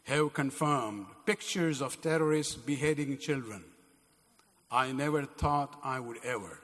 have confirmed pictures of terrorists beheading children. I never thought I would ever.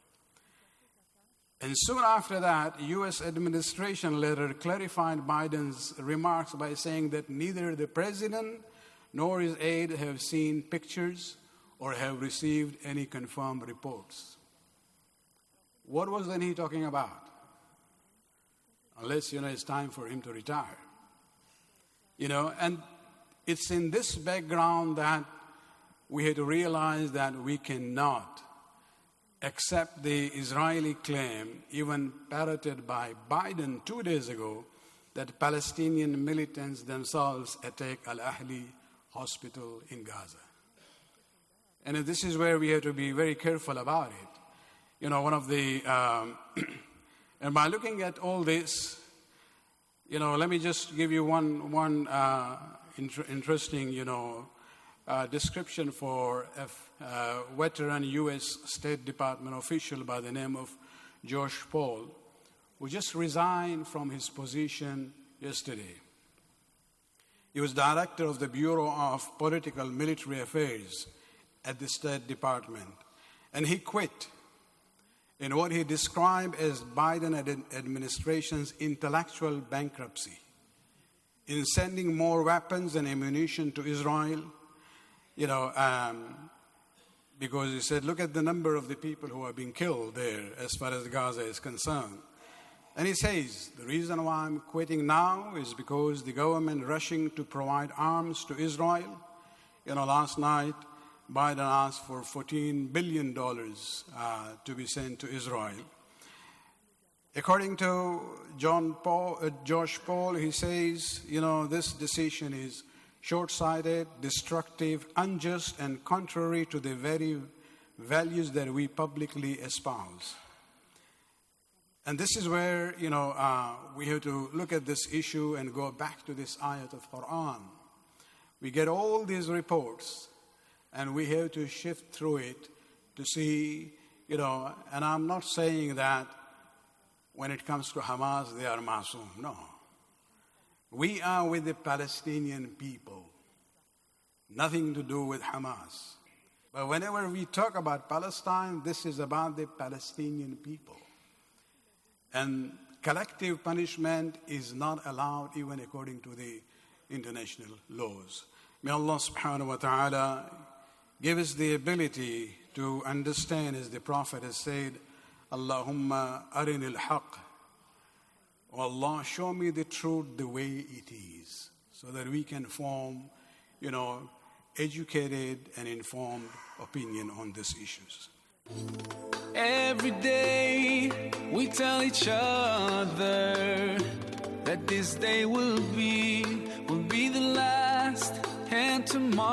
And soon after that, U.S. administration letter clarified Biden's remarks by saying that neither the president nor his aide have seen pictures or have received any confirmed reports. What was then he talking about? Unless, it's time for him to retire. And it's in this background that we had to realize that we cannot accept the Israeli claim, even parroted by Biden 2 days ago, that Palestinian militants themselves attack Al-Ahli hospital in Gaza. And this is where we have to be very careful about it. One of the, and by looking at all this, let me just give you one interesting, description for a veteran U.S. State Department official by the name of Josh Paul, who just resigned from his position yesterday. He was director of the Bureau of Political Military Affairs at the State Department, and he quit in what he described as Biden administration's intellectual bankruptcy in sending more weapons and ammunition to Israel, because he said, look at the number of the people who are being killed there as far as Gaza is concerned. And he says, the reason why I'm quitting now is because the government rushing to provide arms to Israel. Last night, Biden asked for $14 billion to be sent to Israel. According to Josh Paul, he says, this decision is short-sighted, destructive, unjust, and contrary to the very values that we publicly espouse. And this is where, we have to look at this issue and go back to this ayat of Quran. We get all these reports, and we have to shift through it to see, and I'm not saying that when it comes to Hamas, they are masoom. No. We are with the Palestinian people. Nothing to do with Hamas. But whenever we talk about Palestine, this is about the Palestinian people. And collective punishment is not allowed even according to the international laws. May Allah subhanahu wa ta'ala give us the ability to understand, as the Prophet has said, Allahumma arini al-haq. Oh Allah, show me the truth the way it is, so that we can form, educated and informed opinion on these issues. Every day we tell each other that this day will be the last, and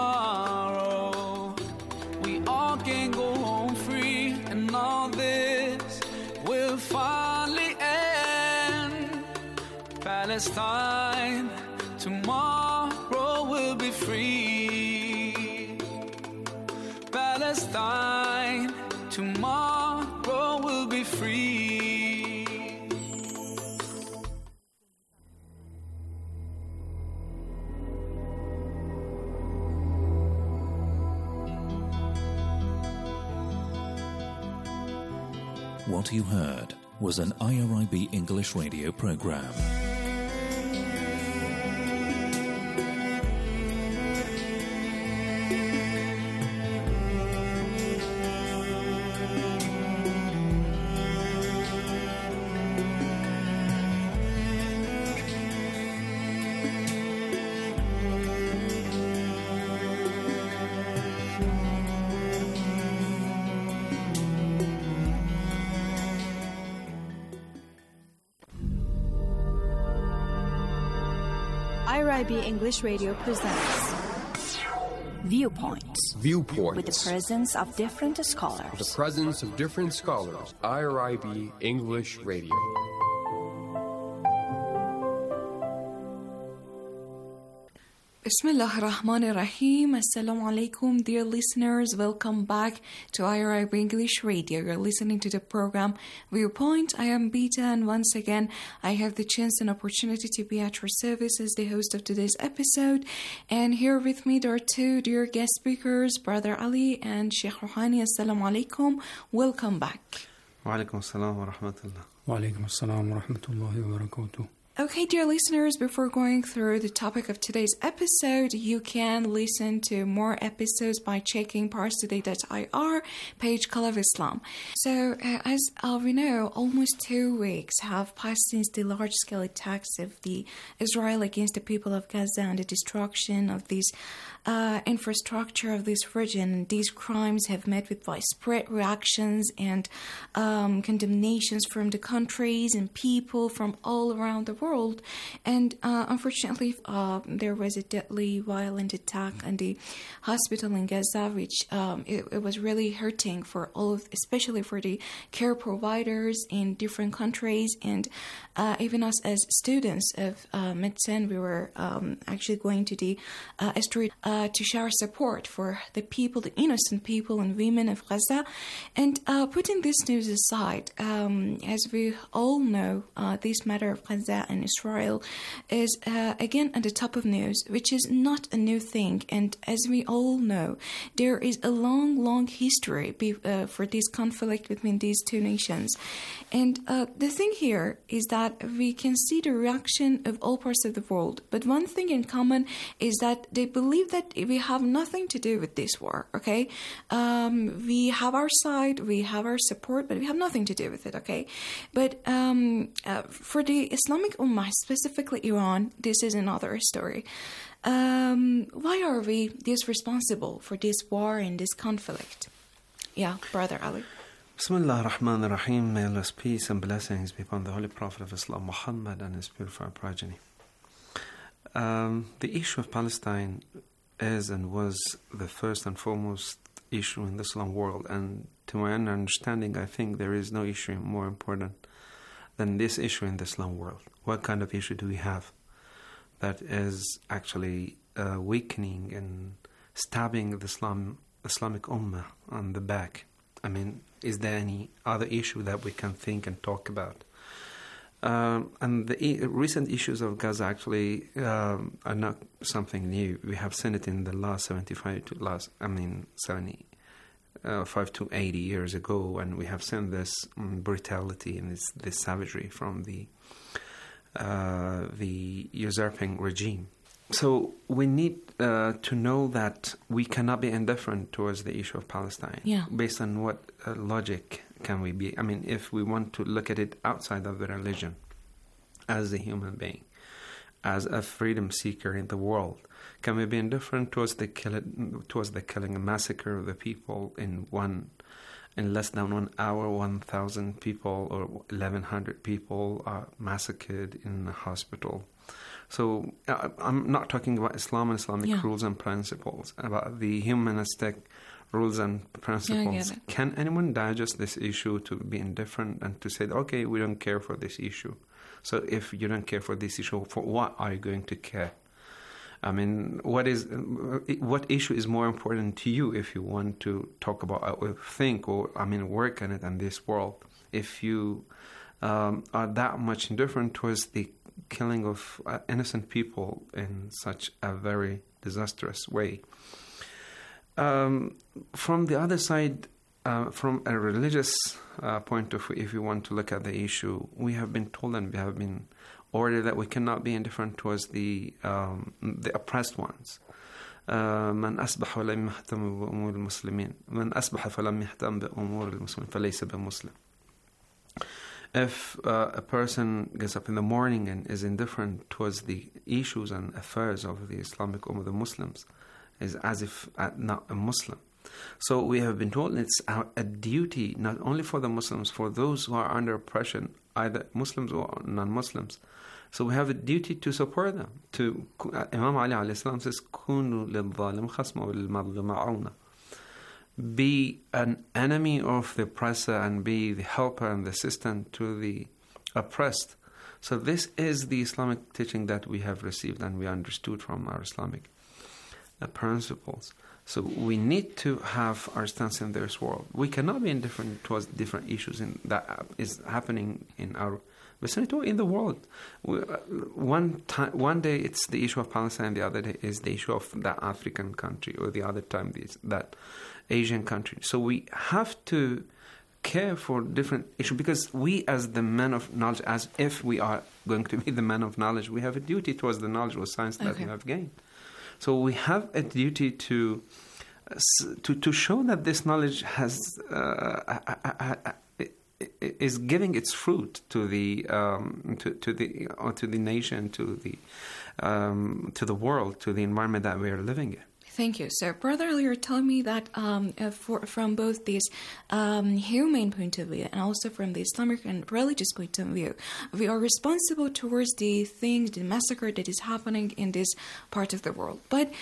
tomorrow we all can go home free, and all this will finally end. Palestine, tomorrow will be free. Palestine, tomorrow will be free. What you heard was an IRIB English radio program. IRIB English Radio presents Viewpoints. Viewpoints. With the presence of different scholars. The presence of different scholars. IRIB English Radio. Bismillah ar-Rahman ar-Rahim. Assalamu alaikum, dear listeners. Welcome back to IRIB English Radio. You're listening to the program Viewpoint. I am Beta, and once again, I have the chance and opportunity to be at your service as the host of today's episode. And here with me, there are two dear guest speakers, Brother Ali and Sheikh Rouhani. Assalamu alaikum. Welcome back. Wa alaikum assalam wa rahmatullah. Wa alaikum assalam wa rahmatullahi wa barakatuh. Okay, dear listeners, before going through the topic of today's episode, you can listen to more episodes by checking parstoday.ir page Call of Islam. So, as we know, almost 2 weeks have passed since the large-scale attacks of the Israel against the people of Gaza and the destruction of this infrastructure of this region. These crimes have met with widespread reactions and condemnations from the countries and people from all around the world. And unfortunately, there was a deadly, violent attack on the hospital in Gaza, which it was really hurting for all of, especially for the care providers in different countries, and even us as students of medicine, we were actually going to the street to show support for the people, the innocent people and women of Gaza. And putting this news aside, as we all know, this matter of Gaza and Israel is again at the top of news, which is not a new thing. And as we all know, there is a long history for this conflict between these two nations. And the thing here is that we can see the reaction of all parts of the world. But one thing in common is that they believe that we have nothing to do with this war, okay? We have our side, we have our support, but we have nothing to do with it, okay? But for the Islamic Ummah, specifically Iran, this is another story. Why are we this responsible for this war and this conflict? Yeah, Brother Ali. Bismillah ar-Rahman ar-Rahim. May Allah's peace and blessings be upon the Holy Prophet of Islam, Muhammad, and his purified progeny. The issue of Palestine is and was the first and foremost issue in the Islam world, and to my understanding, I think there is no issue more important than this issue in the Islam world. What kind of issue do we have that is actually weakening and stabbing the Islamic Ummah on the back? I mean, is there any other issue that we can think and talk about? And the recent issues of Gaza actually are not something new. We have seen it in the last 75 to 80 years ago, and we have seen this brutality and this savagery from the usurping regime. So we need to know that we cannot be indifferent towards the issue of Palestine. Yeah. Based on what logic can we be? I mean, if we want to look at it outside of the religion, as a human being, as a freedom seeker in the world, can we be indifferent towards the killing and massacre of the people in less than 1 hour? 1,000 people or 1,100 people are massacred in a hospital. So I'm not talking about Islam and Islamic rules and principles, about the humanistic rules and principles. Can anyone digest this issue to be indifferent and to say, okay, we don't care for this issue? So if you don't care for this issue, for what are you going to care? I mean, what issue is more important to you if you want to talk about or think or, work on it in this world? If you are that much indifferent towards the killing of innocent people in such a very disastrous way. From the other side, from a religious point of view, if you want to look at the issue, we have been told and we have been ordered that we cannot be indifferent towards the oppressed ones. من أصبح ولم يهتم بأمور المسلمين من أصبح فلم يهتم بأمور المسلمين فليس بمسلم. If a person gets up in the morning and is indifferent towards the issues and affairs of the Islamic Ummah, the Muslims, is as if not a Muslim. So we have been told it's a duty not only for the Muslims, for those who are under oppression, either Muslims or non-Muslims. So we have a duty to support them. Imam Ali alayhi salam says, "Kunu lil-zalim khasma lil-madlum auna." Be an enemy of the oppressor and be the helper and the assistant to the oppressed. So this is the Islamic teaching that we have received and we understood from our Islamic principles. So we need to have our stance in this world. We cannot be indifferent towards different issues that is happening in our vicinity or in the world. One day it's the issue of Palestine, the other day is the issue of that African country, or the other time that Asian country. So we have to care for different issues, because we, as the men of knowledge, as if we are going to be the men of knowledge, we have a duty towards the knowledge or science that we have gained. So we have a duty to show that this knowledge is giving its fruit to the nation, to the world, to the environment that we are living in. Thank you. So, Brother, you're telling me that from both this human point of view and also from the Islamic and religious point of view, we are responsible towards the things, the massacre that is happening in this part of the world. But,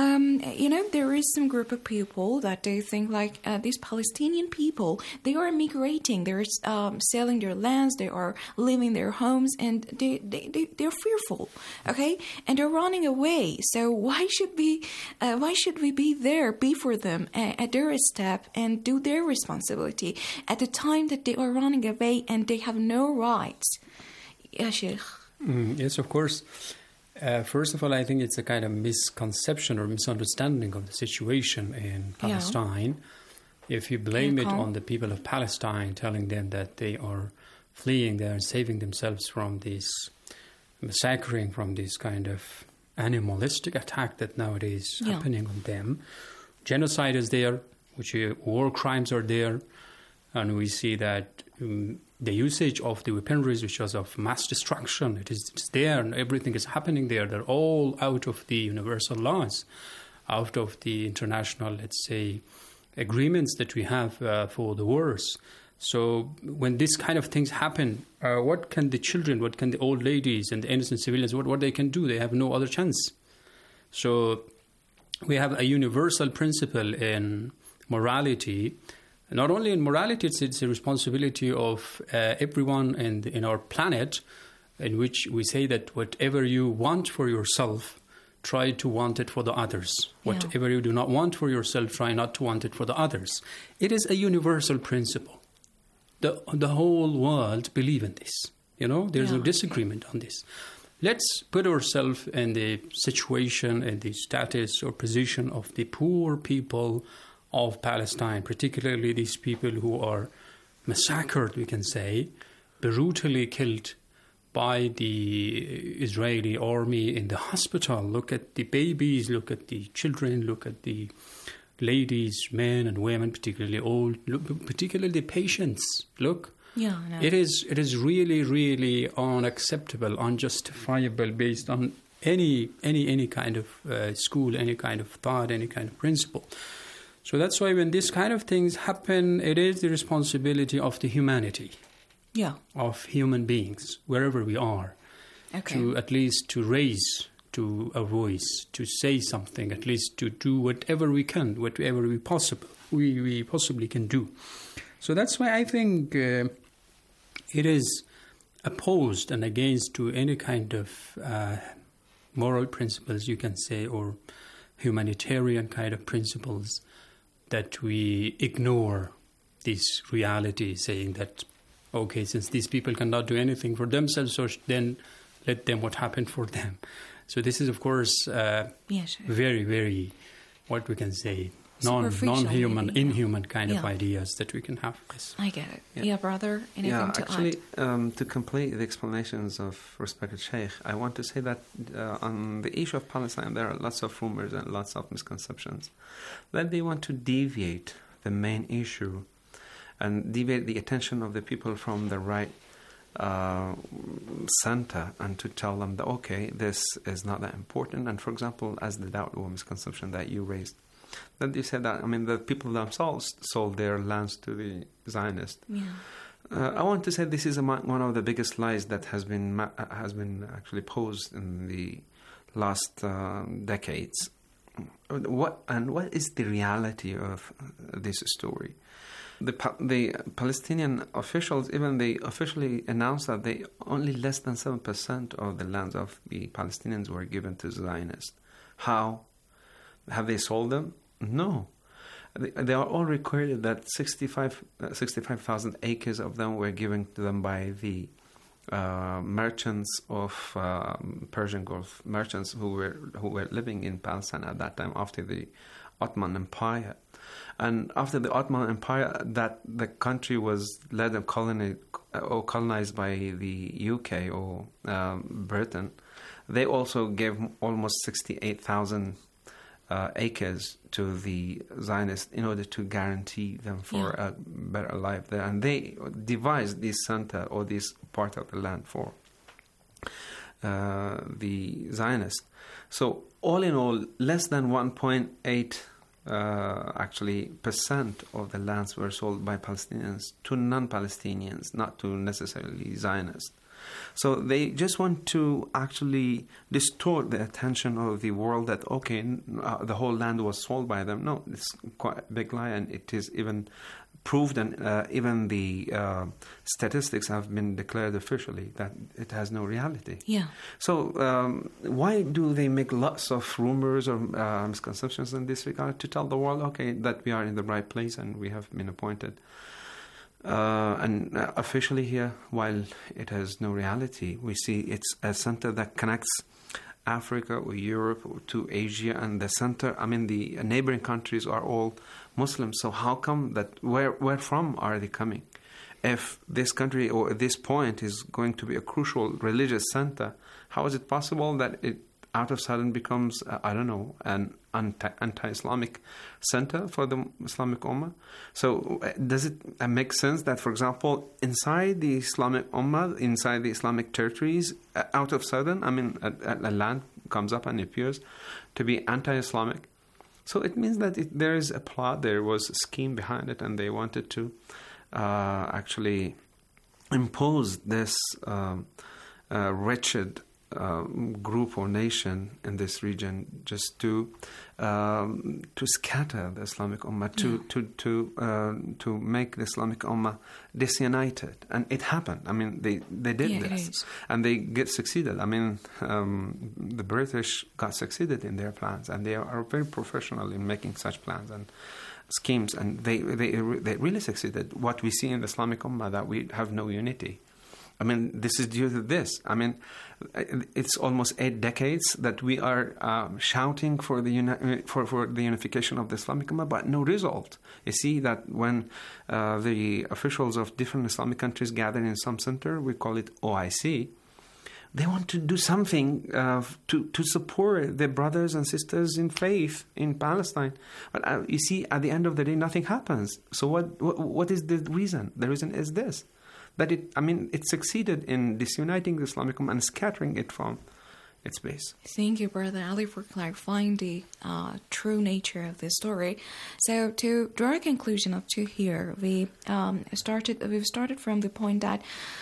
there is some group of people that they think like these Palestinian people, they are migrating, they're selling their lands, they are leaving their homes, and they're fearful, okay? And they're running away. So why should we be there, be for them at their step and do their responsibility at the time that they are running away and they have no rights? Yeah, Sheikh. Yes, of course. First of all, I think it's a kind of misconception or misunderstanding of the situation in Palestine. If you blame it on the people of Palestine, telling them that they are fleeing, they are saving themselves from this massacring, from this kind of animalistic attack that nowadays is happening on them. Genocide is there, war crimes are there, and we see that the usage of the weaponries, which was of mass destruction, it's there, and everything is happening there. They're all out of the universal laws, out of the international, let's say, agreements that we have for the wars. So when this kind of things happen, what can the children, what can the old ladies and the innocent civilians, what they can do? They have no other chance. So we have a universal principle in morality. Not only in morality, it's a responsibility of everyone in our planet, in which we say that whatever you want for yourself, try to want it for the others. Whatever you do not want for yourself, try not to want it for the others. It is a universal principle. The whole world believe in this. There's no disagreement on this. Let's put ourselves in the situation and the status or position of the poor people of Palestine, particularly these people who are massacred, we can say, brutally killed by the Israeli army in the hospital. Look at the babies, look at the children, look at the ladies, men and women, particularly old, particularly the patients. Look, it is really, really unacceptable, unjustifiable, based on any kind of school, any kind of thought, any kind of principle. So that's why when this kind of things happen, it is the responsibility of the humanity, of human beings, wherever we are, to at least to raise to a voice, to say something, at least to do whatever we can, whatever we possibly can do. So that's why I think it is opposed and against to any kind of moral principles, you can say, or humanitarian kind of principles, that we ignore this reality, saying that, okay, since these people cannot do anything for themselves, so then let them what happened for them. So this is, of course, very, very, what we can say, non-human, inhuman kind of ideas that we can have. Yes. I get it. Yeah, brother, anything to actually, add? To complete the explanations of respected Sheikh, I want to say that on the issue of Palestine, there are lots of rumors and lots of misconceptions that they want to deviate the main issue and deviate the attention of the people from the right center, and to tell them that, okay, this is not that important. And for example, as the doubt or misconception that you raised, that you said that, the people themselves sold their lands to the Zionists. I want to say this is one of the biggest lies that has been actually posed in the last decades. What is the reality of this story? The Palestinian officials, even they officially announced that only less than 7% of the lands of the Palestinians were given to Zionists. How? Have they sold them? No. They are all recorded that 65,000 acres of them were given to them by the merchants of Persian Gulf, merchants who were living in Palestine at that time after the Ottoman Empire. And after the Ottoman Empire, that the country was led and colonized by the UK or Britain. They also gave almost 68,000 acres to the Zionists in order to guarantee them for a better life there. And they devised this center or this part of the land for the Zionists. So all in all, less than 1.8 percent of the lands were sold by Palestinians to non-Palestinians, not to necessarily Zionists. So they just want to actually distort the attention of the world that, the whole land was sold by them. No, it's quite a big lie, and it is even proved, and even the statistics have been declared officially that it has no reality. Yeah. So why do they make lots of rumors or misconceptions in this regard to tell the world, that we are in the right place and we have been appointed and officially here, while it has no reality? We see it's a center that connects Africa or Europe to Asia, and the center, the neighboring countries are all Muslims. So how come that, where from are they coming? If this country or this point is going to be a crucial religious center, how is it possible that it out of sudden becomes, an anti-Islamic center for the Islamic Ummah? So does it make sense that, for example, inside the Islamic Ummah, inside the Islamic territories, out of sudden, a land comes up and appears to be anti-Islamic? So it means that there is a plot, there was a scheme behind it, and they wanted to actually impose this wretched group or nation in this region just to scatter the Islamic Ummah, to make the Islamic Ummah disunited. And it happened. They did this, and they succeeded. The British got succeeded in their plans, and they are very professional in making such plans and schemes, and they really succeeded. What we see in the Islamic Ummah, that we have no unity. This is due to this. It's almost 8 decades that we are shouting for the unification of the Islamic Ummah, but no result. You see that when the officials of different Islamic countries gather in some center, we call it OIC, they want to do something to support their brothers and sisters in faith in Palestine. But you see, at the end of the day, nothing happens. So what is the reason? The reason is this: that it succeeded in disuniting the Islamic Ummah and scattering it from its base. Thank you, Brother Ali, for clarifying the true nature of this story. So to draw a conclusion up to here, we've started from the point that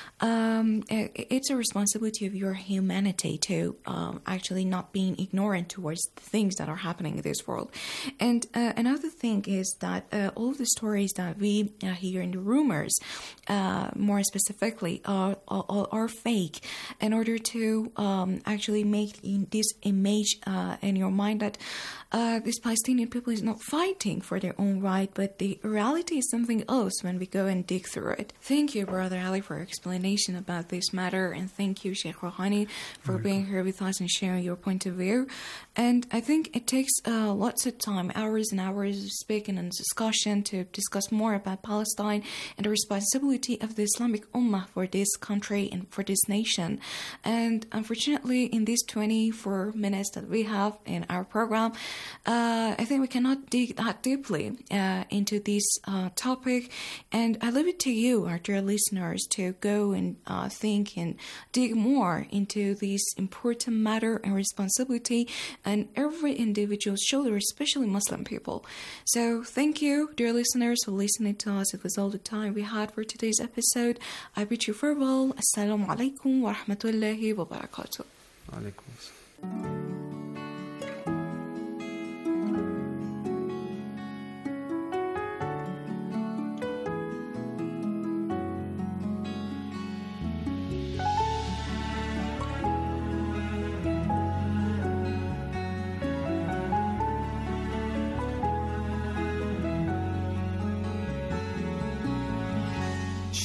it's a responsibility of your humanity to actually not being ignorant towards the things that are happening in this world. And another thing is that all of the stories that we hear in the rumors, more specifically, are fake, in order to actually make this image in your mind that this Palestinian people is not fighting for their own right, but the reality is something else when we go and dig through it. Thank you, Brother Ali, for your explanation about this matter, and thank you, Sheikh Rouhani, for being here with us and sharing your point of view. And I think it takes lots of time, hours and hours of speaking and discussion to discuss more about Palestine and the responsibility of the Islamic Ummah for this country and for this nation. And unfortunately, in these 24 minutes that we have in our program, I think we cannot dig that deeply into this topic. And I leave it to you, our dear listeners, to go and think and dig more into this important matter and responsibility and every individual's shoulder, especially Muslim people. So thank you, dear listeners, for listening to us. It was all the time we had for today's episode. I bid you farewell. Assalamu alaikum wa rahmatullahi wa barakatuh. Alaikum.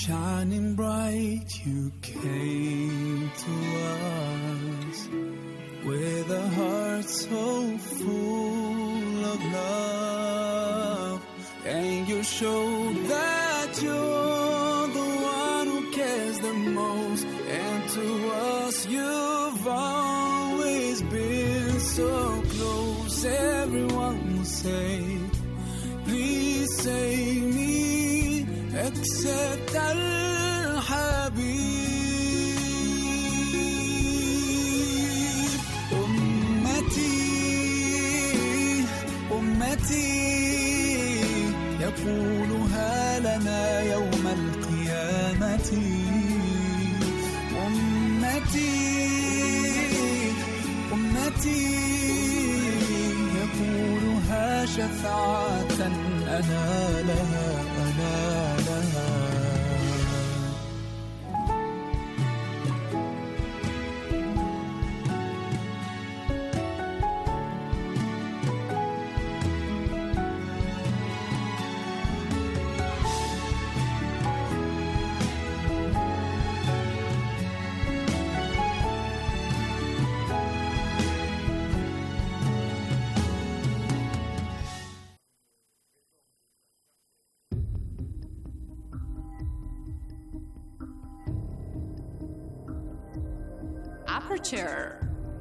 Shining bright, you came to us with a heart so full of love, and you showed that you're the one who cares the most, and to us you've always been so close. Everyone will say, please save me, except Al-Habib. أمتي يقولها لنا يوم القيامة. أمتي يقولها شفاعة أنا لها. Aperture.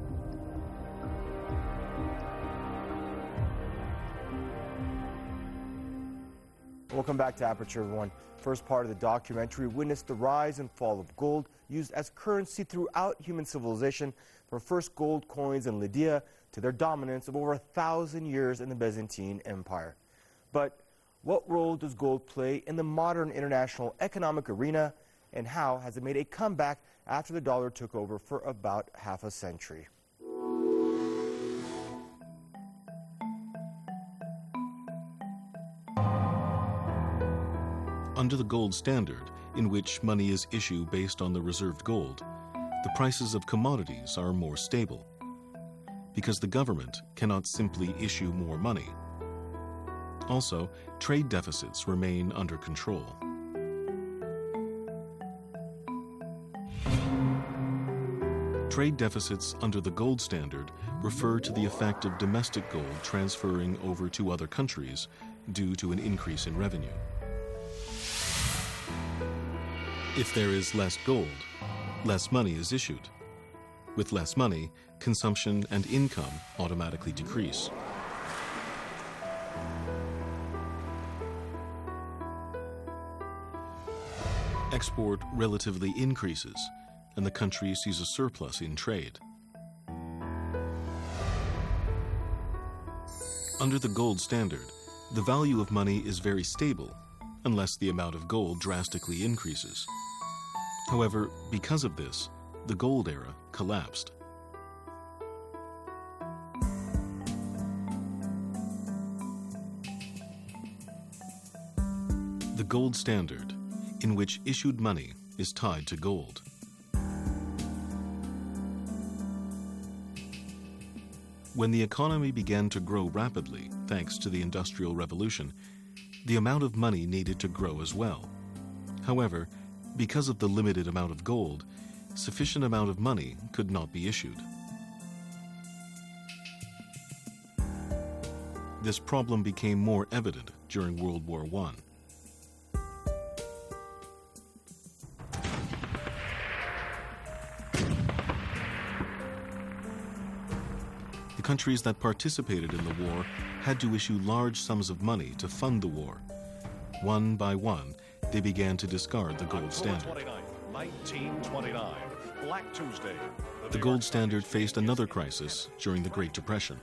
Welcome back to Aperture, everyone. First part of the documentary witnessed the rise and fall of gold used as currency throughout human civilization, from first gold coins in Lydia to their dominance of over 1,000 years in the Byzantine Empire. But what role does gold play in the modern international economic arena, and how has it made a comeback after the dollar took over for about half a century? Under the gold standard, in which money is issued based on the reserved gold, the prices of commodities are more stable, because the government cannot simply issue more money. Also, trade deficits remain under control. Trade deficits under the gold standard refer to the effect of domestic gold transferring over to other countries due to an increase in revenue. If there is less gold, less money is issued. With less money, consumption and income automatically decrease. Export relatively increases, and the country sees a surplus in trade. Under the gold standard, the value of money is very stable, unless the amount of gold drastically increases. However, because of this, the gold era collapsed. The gold standard, in which issued money is tied to gold. When the economy began to grow rapidly, thanks to the Industrial Revolution, the amount of money needed to grow as well. However, because of the limited amount of gold, sufficient amount of money could not be issued. This problem became more evident during World War I. The countries that participated in the war had to issue large sums of money to fund the war. One by one, they began to discard the gold standard. 1929, Black Tuesday. The gold standard faced another crisis during the Great Depression.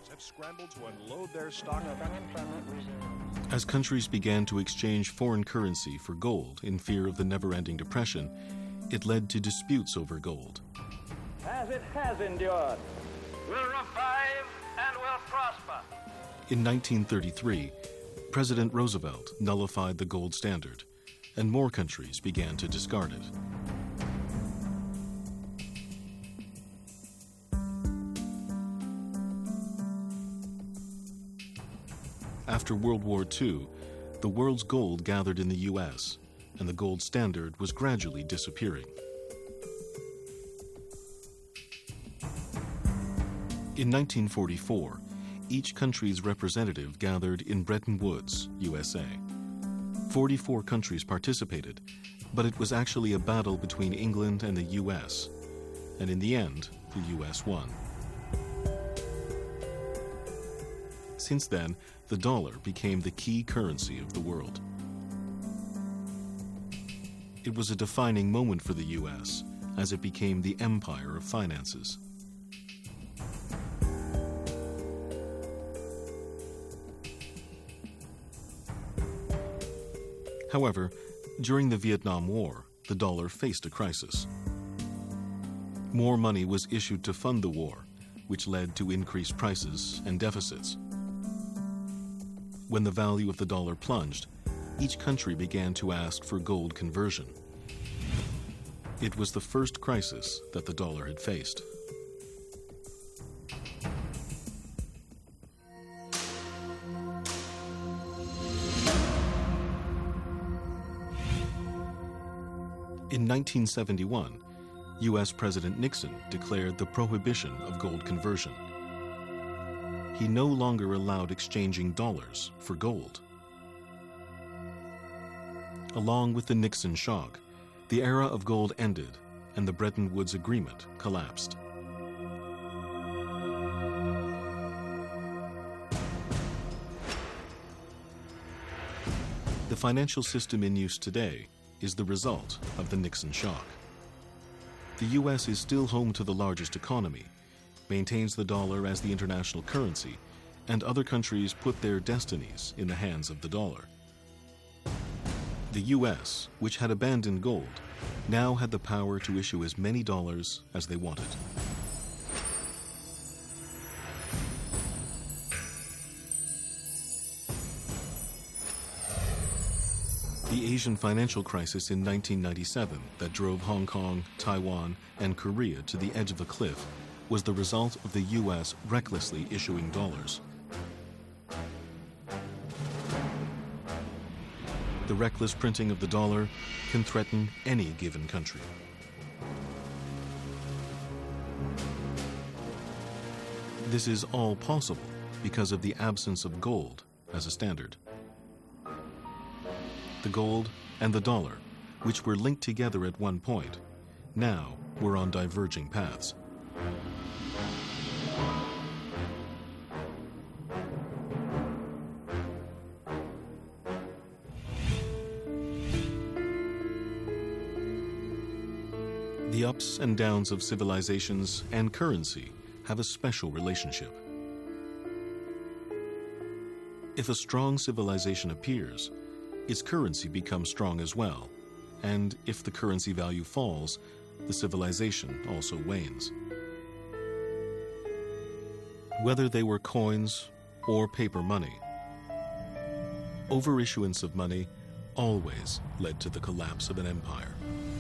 As countries began to exchange foreign currency for gold in fear of the never-ending depression, it led to disputes over gold. As it has endured, will revive and will prosper. In 1933, President Roosevelt nullified the gold standard, and more countries began to discard it. After World War II, the world's gold gathered in the U.S., and the gold standard was gradually disappearing. In 1944, each country's representative gathered in Bretton Woods, USA. 44 countries participated, but it was actually a battle between England and the US, and in the end, the US won. Since then, the dollar became the key currency of the world. It was a defining moment for the US as it became the empire of finances. However, during the Vietnam War, the dollar faced a crisis. More money was issued to fund the war, which led to increased prices and deficits. When the value of the dollar plunged, each country began to ask for gold conversion. It was the first crisis that the dollar had faced. In 1971, U.S. President Nixon declared the prohibition of gold conversion. He no longer allowed exchanging dollars for gold. Along with the Nixon shock, the era of gold ended and the Bretton Woods Agreement collapsed. The financial system in use today is the result of the Nixon shock. The U.S. is still home to the largest economy, maintains the dollar as the international currency, and other countries put their destinies in the hands of the dollar. The U.S., which had abandoned gold, now had the power to issue as many dollars as they wanted. The Asian financial crisis in 1997 that drove Hong Kong, Taiwan, and Korea to the edge of a cliff was the result of the U.S. recklessly issuing dollars. The reckless printing of the dollar can threaten any given country. This is all possible because of the absence of gold as a standard. The gold and the dollar, which were linked together at one point, now were on diverging paths. The ups and downs of civilizations and currency have a special relationship. If a strong civilization appears, its currency becomes strong as well, and if the currency value falls, the civilization also wanes. Whether they were coins or paper money, overissuance of money always led to the collapse of an empire.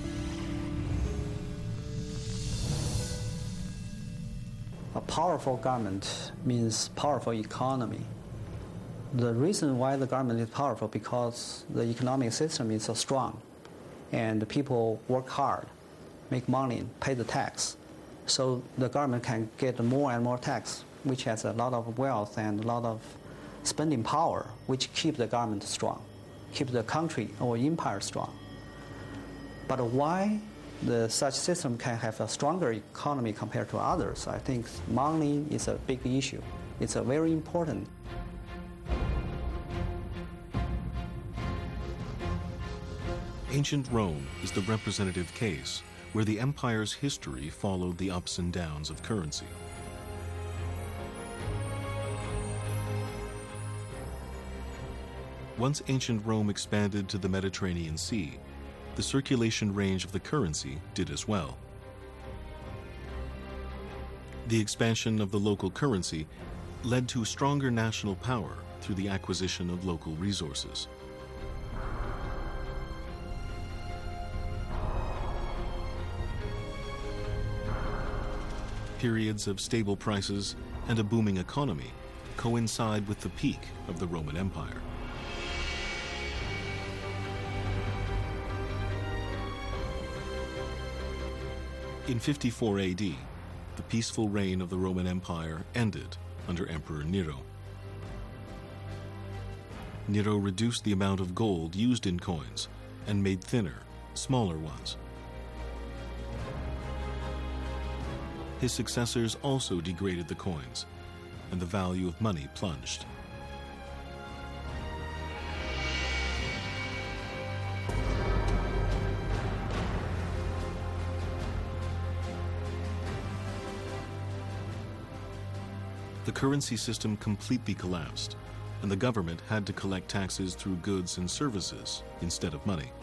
A powerful government means powerful economy. The reason why the government is powerful because the economic system is so strong and the people work hard, make money, pay the tax. So the government can get more and more tax, which has a lot of wealth and a lot of spending power, which keep the government strong, keep the country or empire strong. But why such system can have a stronger economy compared to others? I think money is a big issue. It's a very important. Ancient Rome is the representative case where the empire's history followed the ups and downs of currency. Once ancient Rome expanded to the Mediterranean Sea, the circulation range of the currency did as well. The expansion of the local currency led to stronger national power through the acquisition of local resources. Periods of stable prices and a booming economy coincide with the peak of the Roman Empire. In 54 AD, the peaceful reign of the Roman Empire ended under Emperor Nero. Nero reduced the amount of gold used in coins and made thinner, smaller ones. His successors also degraded the coins, and the value of money plunged. The currency system completely collapsed, and the government had to collect taxes through goods and services instead of money.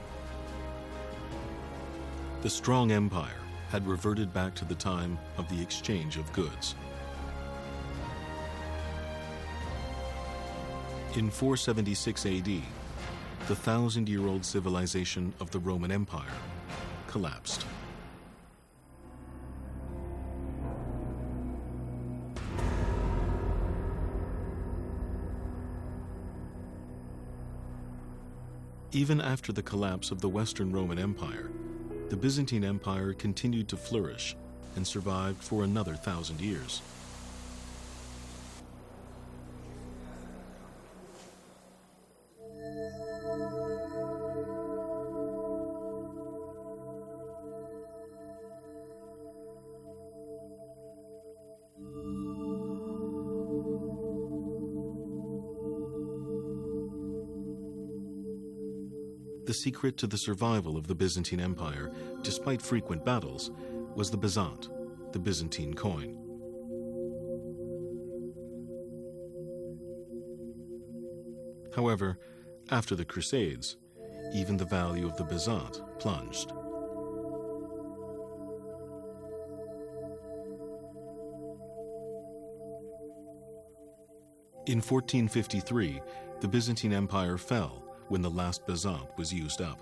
The strong empire had reverted back to the time of the exchange of goods. In 476 AD, the 1,000-year-old civilization of the Roman Empire collapsed. Even after the collapse of the Western Roman Empire, the Byzantine Empire continued to flourish and survived for another 1,000 years. The secret to the survival of the Byzantine Empire, despite frequent battles, was the bezant, the Byzantine coin. However, after the Crusades, even the value of the bezant plunged. In 1453, the Byzantine Empire fell when the last bezant was used up.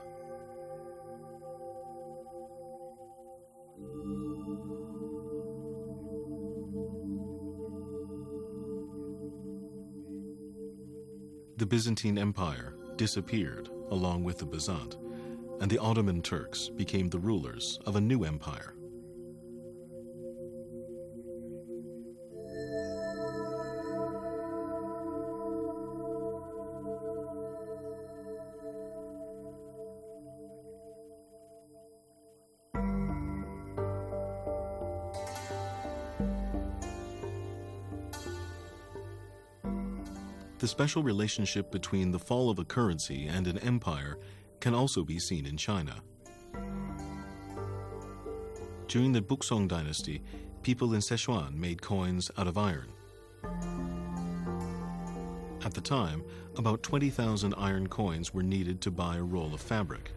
The Byzantine Empire disappeared along with the bezant, and the Ottoman Turks became the rulers of a new empire. The special relationship between the fall of a currency and an empire can also be seen in China. During the Buxong dynasty, people in Sichuan made coins out of iron. At the time, about 20,000 iron coins were needed to buy a roll of fabric.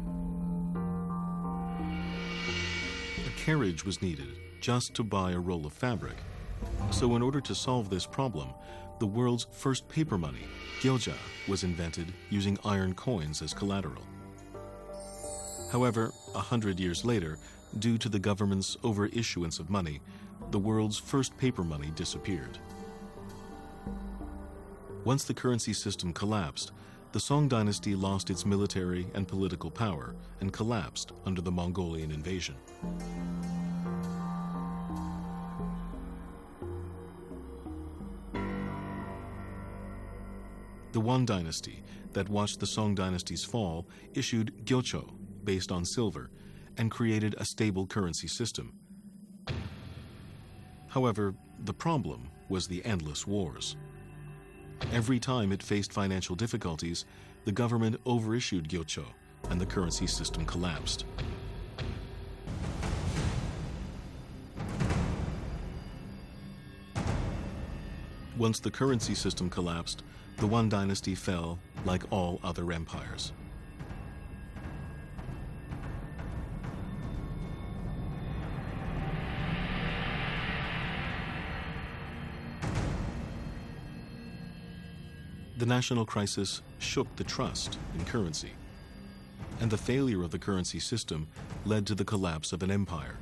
A carriage was needed just to buy a roll of fabric. So in order to solve this problem, the world's first paper money, gyojia, was invented using iron coins as collateral. However, 100 years later, due to the government's overissuance of money, the world's first paper money disappeared. Once the currency system collapsed, the Song dynasty lost its military and political power and collapsed under the Mongolian invasion. The Yuan dynasty that watched the Song dynasty's fall issued gyocho, based on silver, and created a stable currency system. However, the problem was the endless wars. Every time it faced financial difficulties, the government overissued gyocho, and the currency system collapsed. Once the currency system collapsed, the Yuan dynasty fell like all other empires. The national crisis shook the trust in currency, and the failure of the currency system led to the collapse of an empire.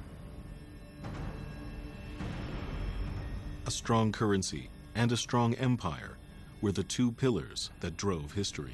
A strong currency and a strong empire were the two pillars that drove history.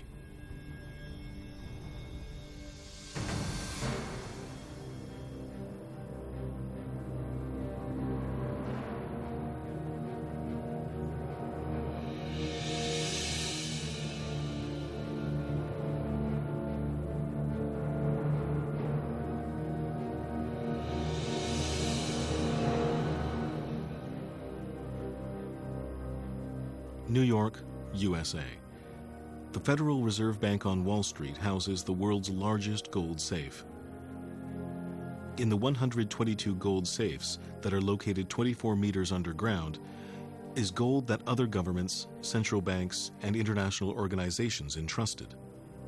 New York, USA. The Federal Reserve Bank on Wall Street houses the world's largest gold safe. In the 122 gold safes that are located 24 meters underground is gold that other governments, central banks, and international organizations entrusted.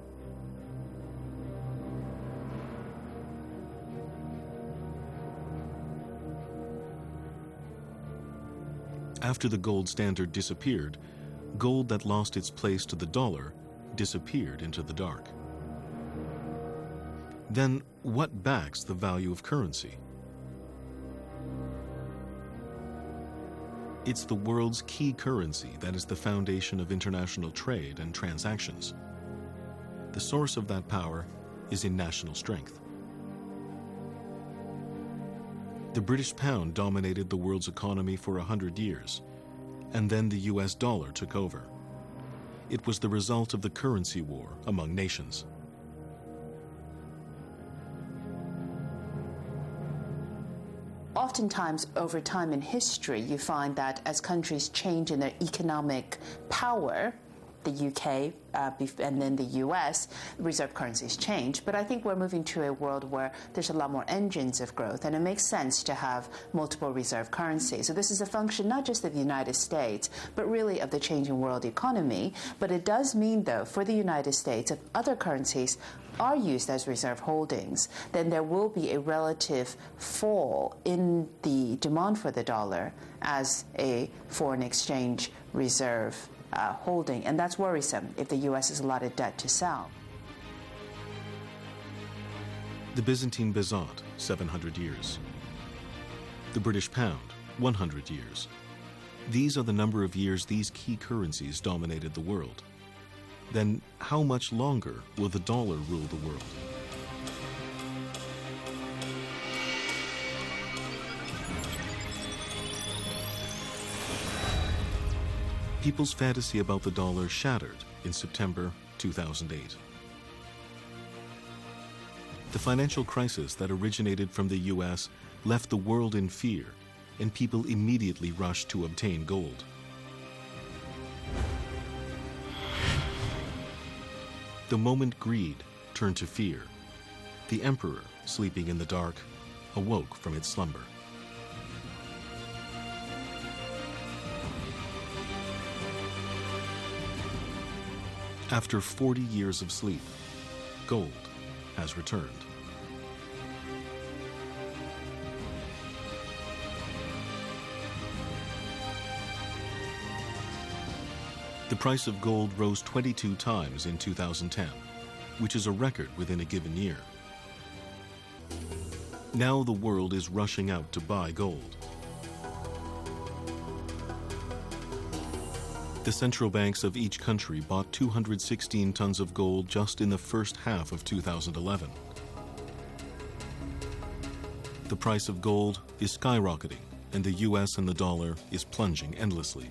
After the gold standard disappeared, gold that lost its place to the dollar disappeared into the dark. Then, what backs the value of currency? It's the world's key currency that is the foundation of international trade and transactions. The source of that power is in national strength. The British pound dominated the world's economy for 100 years, and then the US dollar took over. It was the result of the currency war among nations. Oftentimes, over time in history, you find that as countries change in their economic power, the UK and then the US, reserve currencies change. But I think we're moving to a world where there's a lot more engines of growth, and it makes sense to have multiple reserve currencies. So this is a function not just of the United States, but really of the changing world economy. But it does mean, though, for the United States, if other currencies are used as reserve holdings, then there will be a relative fall in the demand for the dollar as a foreign exchange reserve holding, and that's worrisome if the U.S. has a lot of debt to sell. The Byzantine Bezant, 700 years. The British pound, 100 years. These are the number of years these key currencies dominated the world. Then how much longer will the dollar rule the world? People's fantasy about the dollar shattered in September 2008. The financial crisis that originated from the U.S. left the world in fear, and people immediately rushed to obtain gold. The moment greed turned to fear, the emperor, sleeping in the dark, awoke from its slumber. After 40 years of sleep, gold has returned. The price of gold rose 22 times in 2010, which is a record within a given year. Now the world is rushing out to buy gold. The central banks of each country bought 216 tons of gold just in the first half of 2011. The price of gold is skyrocketing, and the US and the dollar is plunging endlessly.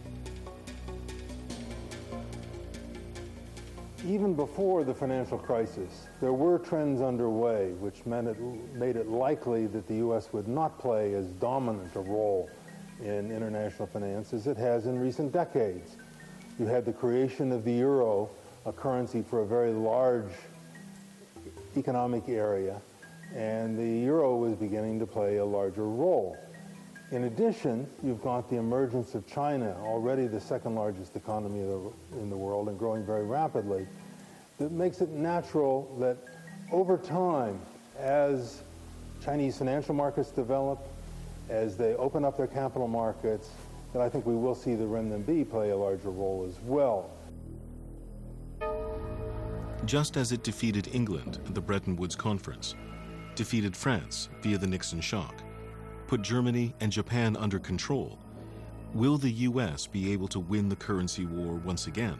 Even before the financial crisis, there were trends underway which made it likely that the U.S. would not play as dominant a role in international finance as it has in recent decades. You had the creation of the euro, a currency for a very large economic area, and the euro was beginning to play a larger role. In addition, you've got the emergence of China, already the second largest economy in the world and growing very rapidly. That makes it natural that over time, as Chinese financial markets develop, as they open up their capital markets, that I think we will see the renminbi play a larger role as well. Just as it defeated England at the Bretton Woods Conference, defeated France via the Nixon shock, put Germany and Japan under control, will the U.S. be able to win the currency war once again?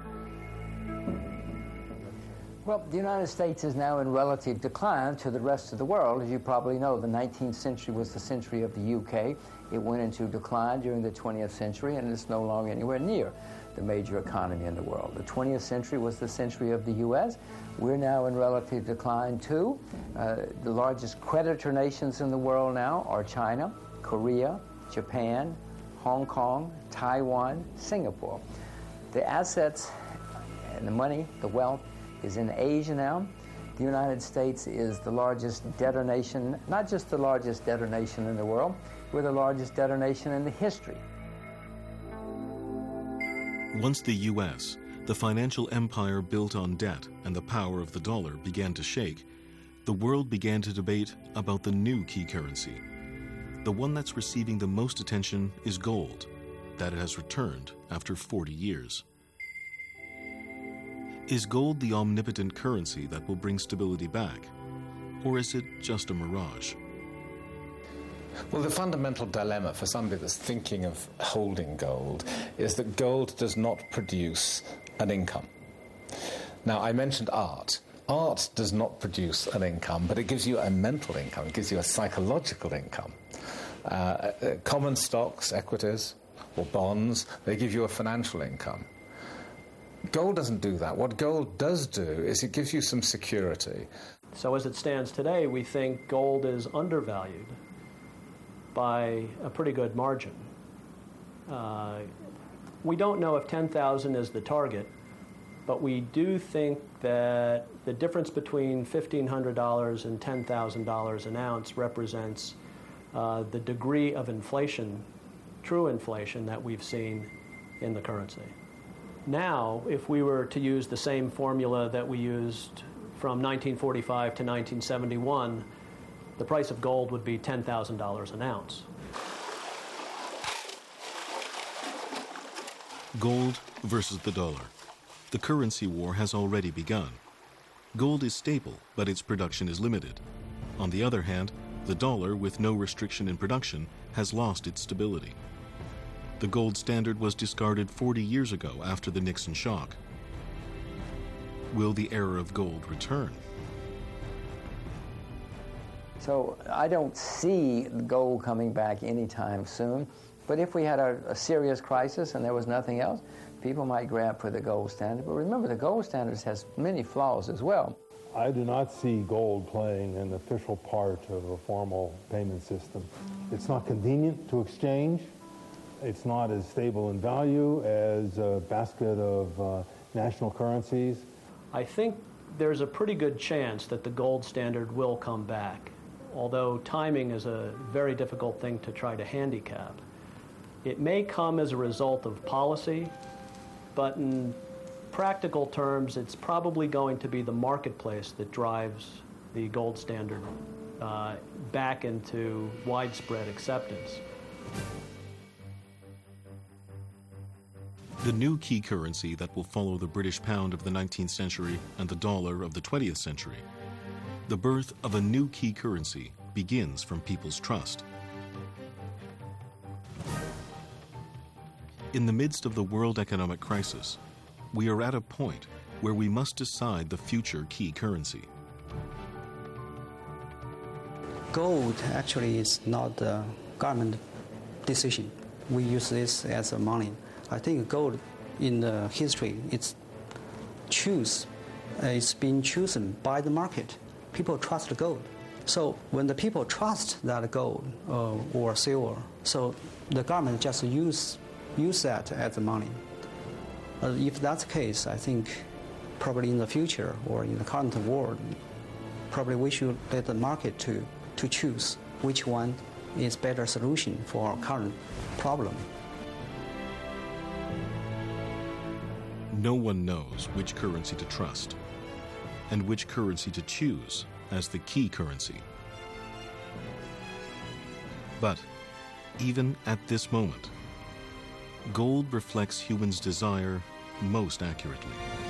Well, the United States is now in relative decline to the rest of the world. As you probably know, the 19th century was the century of the UK. It went into decline during the 20th century, and it's no longer anywhere near the major economy in the world. The 20th century was the century of the US. We're now in relative decline too. The largest creditor nations in the world now are China, Korea, Japan, Hong Kong, Taiwan, Singapore. The assets and the money, the wealth, is in Asia now. The United States is the largest debtor nation, not just the largest debtor nation in the world, we're the largest debtor nation in the history. Once the U.S., the financial empire built on debt and the power of the dollar began to shake, the world began to debate about the new key currency. The one that's receiving the most attention is gold, that it has returned after 40 years. Is gold the omnipotent currency that will bring stability back? Or is it just a mirage? Well, the fundamental dilemma for somebody that's thinking of holding gold is that gold does not produce an income. Now, I mentioned art. Art does not produce an income, but it gives you a mental income. It gives you a psychological income. Common stocks, equities, or bonds, they give you a financial income. Gold doesn't do that. What gold does do is it gives you some security. So as it stands today, we think gold is undervalued by a pretty good margin. We don't know if 10,000 is the target, but we do think that the difference between $1,500 and $10,000 an ounce represents the degree of inflation, true inflation, that we've seen in the currency. Now, if we were to use the same formula that we used from 1945 to 1971, the price of gold would be $10,000 an ounce. Gold versus the dollar. The currency war has already begun. Gold is stable, but its production is limited. On the other hand, the dollar, with no restriction in production, has lost its stability. The gold standard was discarded 40 years ago after the Nixon shock. Will the era of gold return? So I don't see gold coming back anytime soon. But if we had a serious crisis and there was nothing else, people might grab for the gold standard. But remember, the gold standard has many flaws as well. I do not see gold playing an official part of a formal payment system. It's not convenient to exchange. It's not as stable in value as a basket of national currencies. I think there's a pretty good chance that the gold standard will come back, although timing is a very difficult thing to try to handicap. It may come as a result of policy, but in practical terms, it's probably going to be the marketplace that drives the gold standard back into widespread acceptance. The new key currency that will follow the British pound of the 19th century and the dollar of the 20th century. The birth of a new key currency begins from people's trust. In the midst of the world economic crisis, we are at a point where we must decide the future key currency. Gold actually is not a government decision. We use this as a money. I think gold in the history, it's been chosen by the market. People trust gold. So when the people trust that gold or silver, so the government just use that as money. If that's the case, I think probably in the future or in the current world, probably we should let the market to choose which one is better solution for our current problem. No one knows which currency to trust and which currency to choose as the key currency. But even at this moment, gold reflects humans' desire most accurately.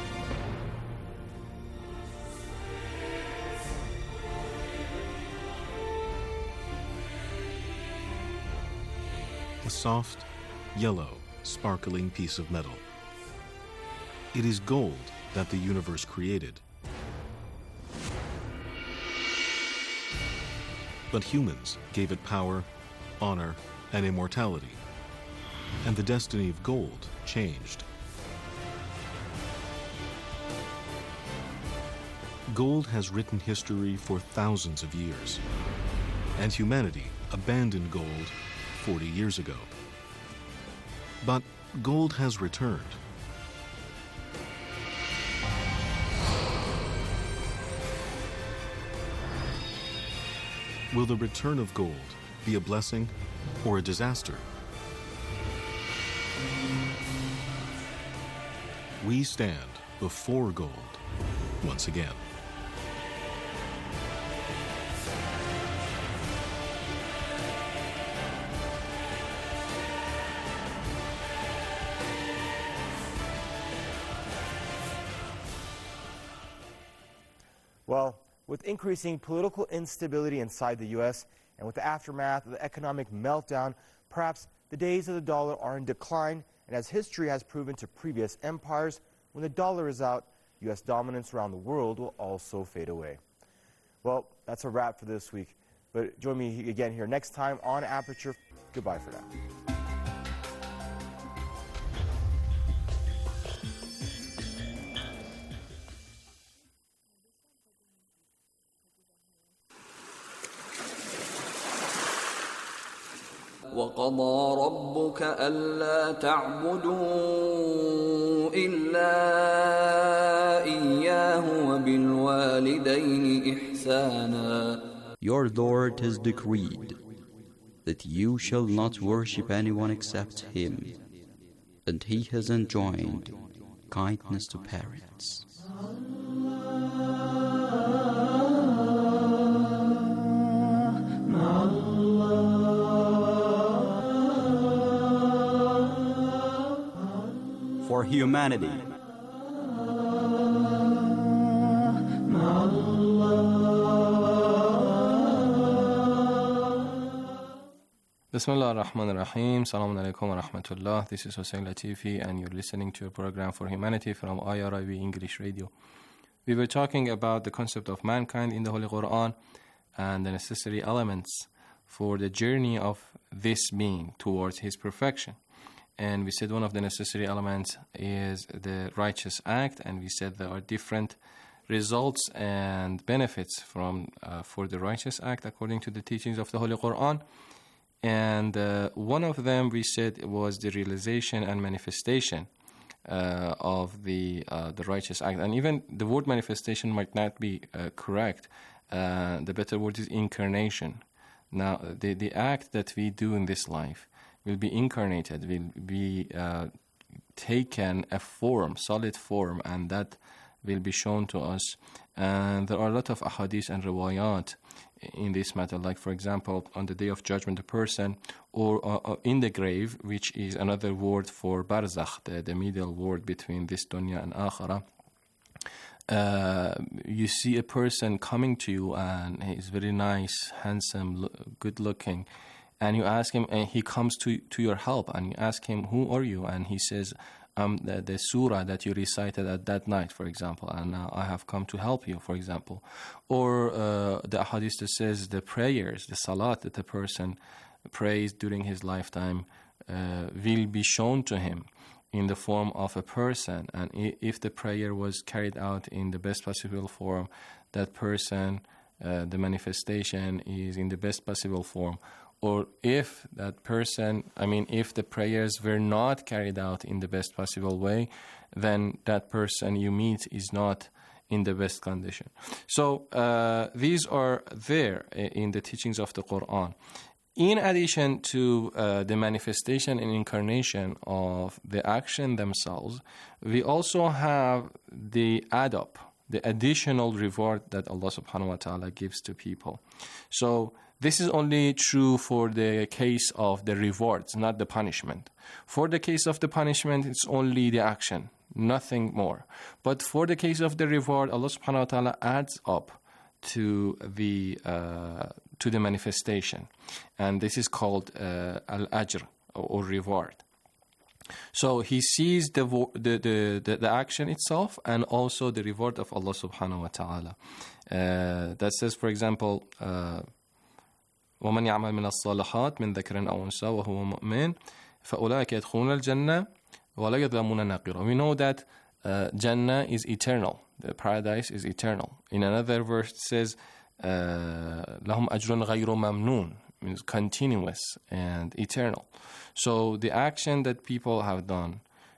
A soft, yellow, sparkling piece of metal. It is gold that the universe created. But humans gave it power, honor, and immortality. And the destiny of gold changed. Gold has written history for thousands of years, and humanity abandoned gold 40 years ago. But gold has returned. Will the return of gold be a blessing or a disaster? We stand before gold once again. Well, with increasing political instability inside the U.S. and with the aftermath of the economic meltdown, perhaps the days of the dollar are in decline, and as history has proven to previous empires, when the dollar is out, U.S. dominance around the world will also fade away. Well, that's a wrap for this week, but join me again here next time on Aperture. Goodbye for now. وقضى ربك ألا تعبدوا إلا إياه وبالوالدين إحسانا. Your Lord has decreed that you shall not worship anyone except Him, and He has enjoined kindness to parents. For humanity. Bismillah ar-Rahman ar-Rahim. Assalamu alaikum wa rahmatullah. This is Hussein Latifi and you're listening to a program for humanity from IRIB English Radio. We were talking about the concept of mankind in the Holy Quran and the necessary elements for the journey of this being towards his perfection. And we said one of the necessary elements is the righteous act, and we said there are different results and benefits for the righteous act according to the teachings of the Holy Quran. And one of them we said was the realization and manifestation of the righteous act. And even the word manifestation might not be correct. The better word is incarnation. Now, the act that we do in this life will be incarnated, will be taken a form, solid form, and that will be shown to us. And there are a lot of ahadith and riwayat in this matter, like for example, on the day of judgment, a person, or in the grave, which is another word for barzakh, the middle word between this dunya and akhirah. You see a person coming to you, and he's very nice, handsome, good looking, and you ask him, and he comes to your help, and you ask him, who are you? And he says, the surah that you recited at that night, for example, and now I have come to help you, for example. Or the hadith that says the prayers, the salat that the person prays during his lifetime will be shown to him in the form of a person. And if the prayer was carried out in the best possible form, that person, the manifestation is in the best possible form. Or if that person, if the prayers were not carried out in the best possible way, then that person you meet is not in the best condition. So these are there in the teachings of the Quran. In addition to the manifestation and incarnation of the action themselves, we also have the adab, the additional reward that Allah subhanahu wa ta'ala gives to people. So this is only true for the case of the rewards, not the punishment. For the case of the punishment, it's only the action, nothing more. But for the case of the reward, Allah subhanahu wa ta'ala adds up to the manifestation. And this is called al-ajr, or reward. So he sees the action itself and also the reward of Allah subhanahu wa ta'ala. That says, for example, وَمَنْ يَعْمَلْ مِنَ الصَّالِحَاتِ مِنْ ذَكْرٍ أَوْ أُنْثَىٰ وَهُوَ مُؤْمِنٌ فَأُولَٰئِكَ يَدْخُلُونَ الْجَنَّةَ وَلَا يُظْلَمُونَ نَقِيرًا. We know that Jannah is eternal. The paradise is eternal. In another verse it says, لَهُمْ أَجْرٌ غَيْرُ مَمْنُونَ, means continuous and eternal. So the action that people have done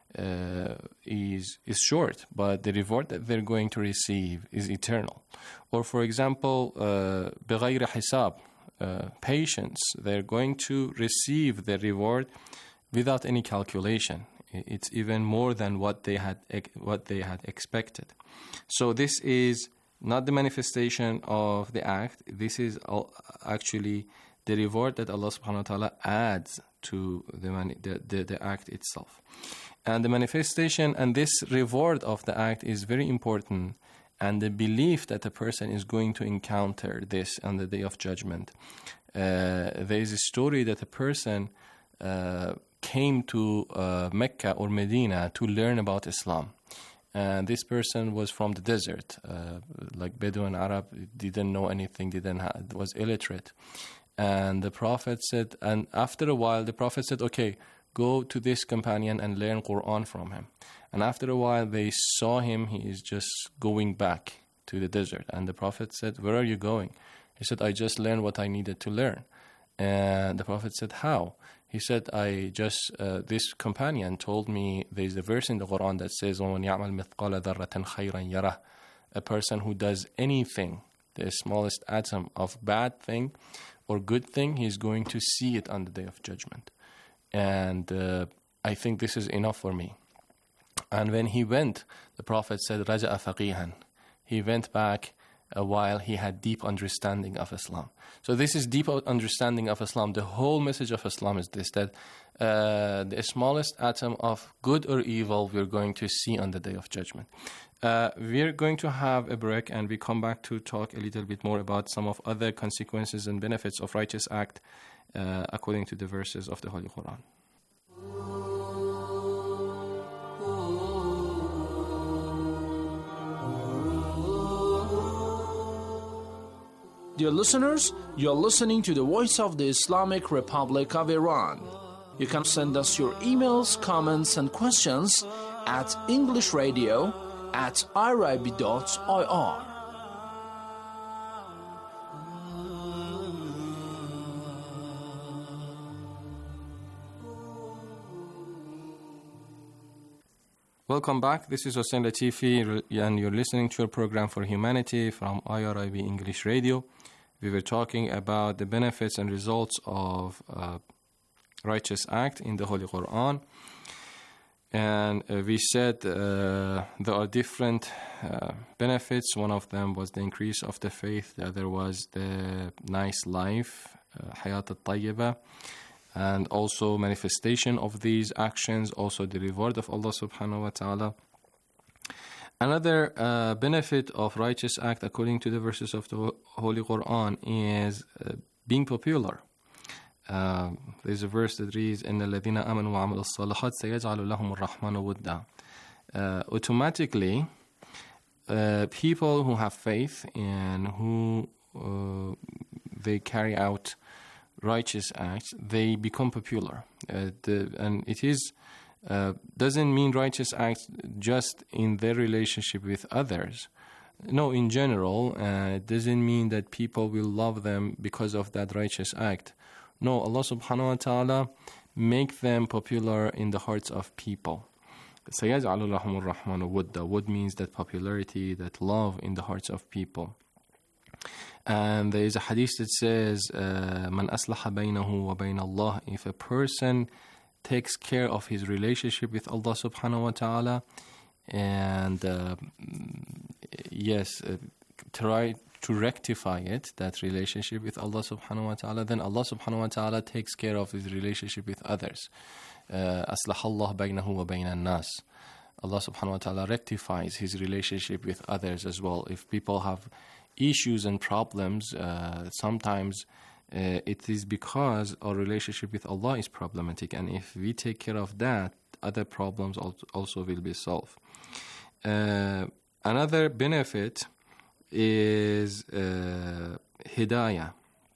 is short, but the reward that they're going to receive is eternal. Or for example, بغير حساب, patience, they're going to receive the reward without any calculation. It's even more than what they had expected. So this is not the manifestation of the act. This is actually the reward that Allah subhanahu wa ta'ala adds to the act itself. And the manifestation and this reward of the act is very important, and the belief that a person is going to encounter this on the Day of Judgment. There is a story that a person came to Mecca or Medina to learn about Islam. And this person was from the desert, like Bedouin Arab, didn't know anything, was illiterate. And the Prophet said, and after a while, the Prophet said, okay, go to this companion and learn Quran from him. And after a while, they saw him, he is just going back to the desert. And the Prophet said, where are you going? He said, I just learned what I needed to learn. And the Prophet said, how? He said, this companion told me there's a verse in the Quran that says, وَمَنْ يَعْمَلْ مِثْقَالَ ذَرَّةٍ خَيْرًا يَرَهُ. A person who does anything, the smallest atom of bad thing or good thing, he's going to see it on the Day of Judgment. And I think this is enough for me. And when he went, the Prophet said, رَجَأَ فَقِيهًا. He went back while he had deep understanding of Islam. So this is deep understanding of Islam. The whole message of Islam is this, that the smallest atom of good or evil we're going to see on the Day of Judgment. We're going to have a break, and we come back to talk a little bit more about some of other consequences and benefits of righteous act according to the verses of the Holy Quran. Dear listeners, you're listening to the Voice of the Islamic Republic of Iran. You can send us your emails, comments, and questions at englishradio@irib.ir. Welcome back. This is Hossein Latifi, and you're listening to a program for humanity from IRIB English Radio. We were talking about the benefits and results of righteous act in the Holy Quran. And we said there are different benefits. One of them was the increase of the faith. The other was the nice life, Hayat al-Tayyibah. And also manifestation of these actions, also the reward of Allah subhanahu wa ta'ala. Another benefit of righteous act according to the verses of the Holy Quran is being popular. There's a verse that reads, إِنَّ الَّذِينَ آمَنُوا وَعَمِلُوا الصَّالِحَاتِ سَيَجْعَلُ لَهُمُ الرَّحْمَنُ وُدًّا. Automatically, people who have faith and who they carry out righteous acts, they become popular. And it is doesn't mean righteous acts just in their relationship with others. No, in general, it doesn't mean that people will love them because of that righteous act. No, Allah subhanahu wa ta'ala make them popular in the hearts of people. سَيَجْعَلُ لَهُمُ الرَّحْمَنُ وُدًّا. Wood means that popularity, that love in the hearts of people. And there is a hadith that says, "Man aslaha baynahu wa bayna Allah." If a person takes care of his relationship with Allah subhanahu wa ta'ala, and try to rectify it, that relationship with Allah subhanahu wa ta'ala, then Allah subhanahu wa ta'ala takes care of his relationship with others. Aslaha Allah baynahu wa bayna an-nas. Allah subhanahu wa ta'ala rectifies his relationship with others as well. If people have issues and problems, sometimes it is because our relationship with Allah is problematic, and if we take care of that, other problems also will be solved. Another benefit is hidayah.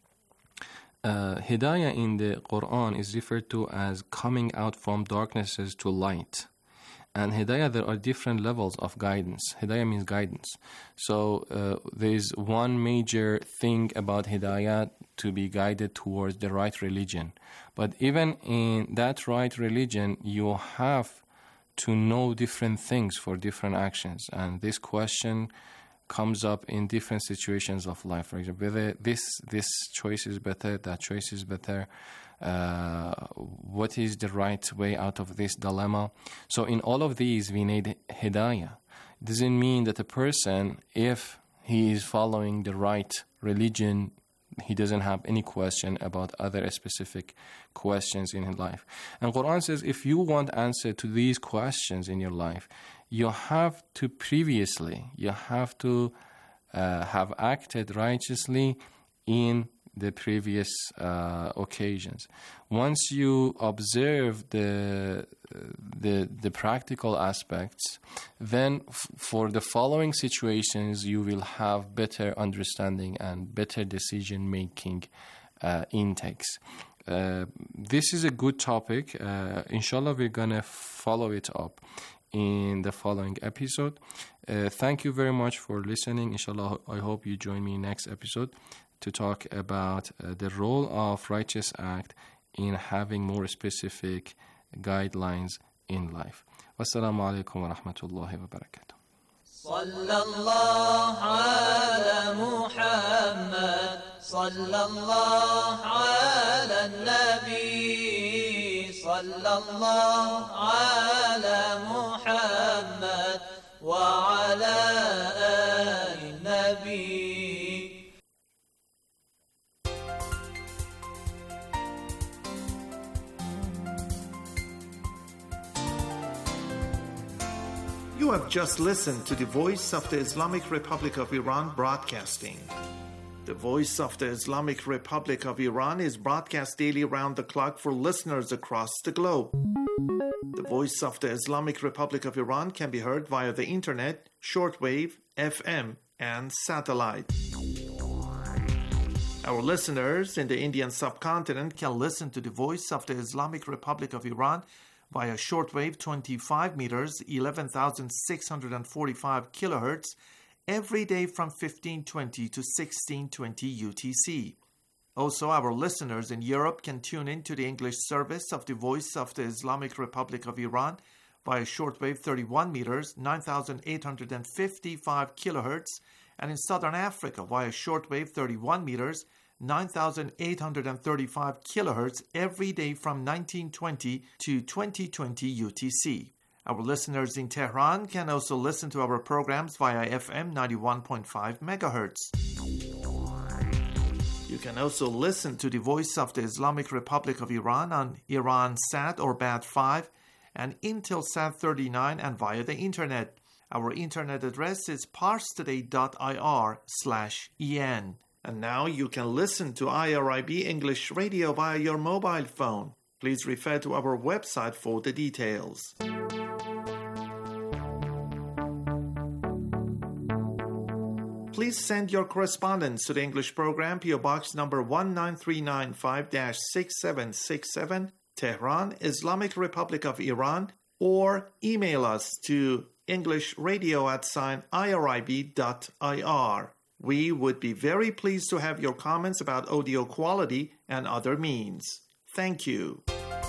Hidayah in the Quran is referred to as coming out from darknesses to light. And Hidayah, there are different levels of guidance. Hidayah means guidance. So there is one major thing about Hidayah, to be guided towards the right religion. But even in that right religion, you have to know different things for different actions. And this question comes up in different situations of life. For example, whether this choice is better, that choice is better, what is the right way out of this dilemma. So in all of these, we need Hidayah. It doesn't mean that a person, if he is following the right religion, he doesn't have any question about other specific questions in his life. And Quran says, if you want answer to these questions in your life, you have to have acted righteously in the previous occasions. Once you observe the practical aspects, then for the following situations you will have better understanding and better decision making intakes. This is a good topic. Inshallah, we're gonna follow it up in the following episode. Thank you very much for listening. Inshallah, I hope you join me next episode to talk about the role of Righteous Act in having more specific guidelines in life. Wassalamu alaikum wa rahmatullahi wa barakatuh. Sallallahu ala Muhammad, sallallahu ala Nabi, sallallahu ala Muhammad wa ala ali Nabi. You have just listened to the Voice of the Islamic Republic of Iran broadcasting. The Voice of the Islamic Republic of Iran is broadcast daily around the clock for listeners across the globe. The Voice of the Islamic Republic of Iran can be heard via the internet, shortwave, FM, and satellite. Our listeners in the Indian subcontinent can listen to the Voice of the Islamic Republic of Iran via shortwave 25 meters, 11,645 kilohertz, every day from 1520 to 1620 UTC. Also, our listeners in Europe can tune in to the English service of the Voice of the Islamic Republic of Iran via shortwave 31 meters, 9,855 kilohertz, and in Southern Africa via shortwave 31 meters, 9,835 kilohertz every day from 1920 to 2020 UTC. Our listeners in Tehran can also listen to our programs via FM 91.5 megahertz. You can also listen to the Voice of the Islamic Republic of Iran on Iransat or BAT5 and Intelsat 39 and via the internet. Our internet address is parstoday.ir/en. And now you can listen to IRIB English Radio via your mobile phone. Please refer to our website for the details. Please send your correspondence to the English program, PO Box number 19395-6767, Tehran, Islamic Republic of Iran, or email us to englishradio@irib.ir. We would be very pleased to have your comments about audio quality and other means. Thank you.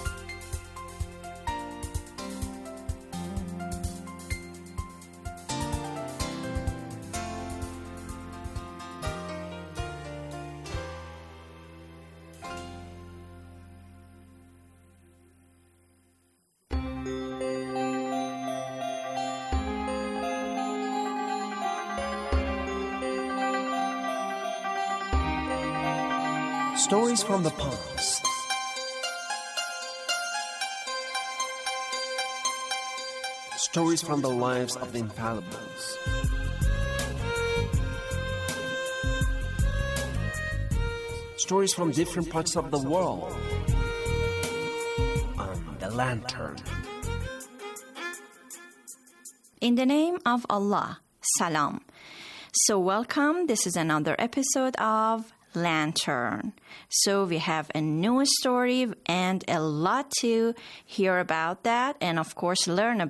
Stories from the past. Stories from the lives of the infallibles. Stories from different parts of the world. On The Lantern. In the name of Allah, Salam. So welcome. This is another episode of Lantern. So we have a new story and a lot to hear about that, and of course learn